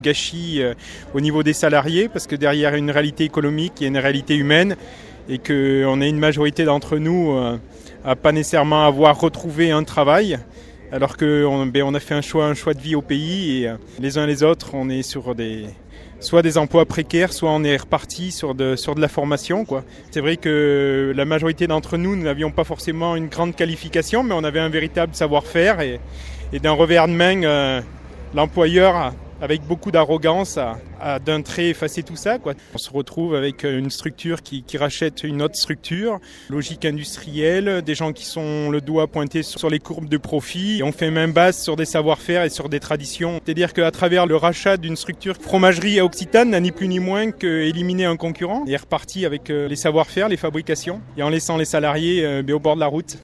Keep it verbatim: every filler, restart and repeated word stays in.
Gâchis euh, au niveau des salariés, parce que derrière une réalité économique, il y a une réalité humaine, et qu'on est une majorité d'entre nous euh, à pas nécessairement avoir retrouvé un travail, alors qu'on ben, on a fait un choix, un choix de vie au pays, et euh, les uns les autres, on est sur des, soit des emplois précaires, soit on est reparti sur de, sur de la formation, quoi. C'est vrai que la majorité d'entre nous, nous n'avions pas forcément une grande qualification, mais on avait un véritable savoir-faire, et, et d'un revers de main, euh, l'employeur, avec beaucoup d'arrogance, a, a d'un trait effacé tout ça, quoi. On se retrouve avec une structure qui, qui rachète une autre structure, logique industrielle, des gens qui sont le doigt pointé sur les courbes de profit. Et on fait main basse sur des savoir-faire et sur des traditions. C'est-à-dire qu'à travers le rachat d'une structure, Fromagerie à Occitane n'a ni plus ni moins qu'éliminer un concurrent et est reparti avec les savoir-faire, les fabrications, et en laissant les salariés au bord de la route.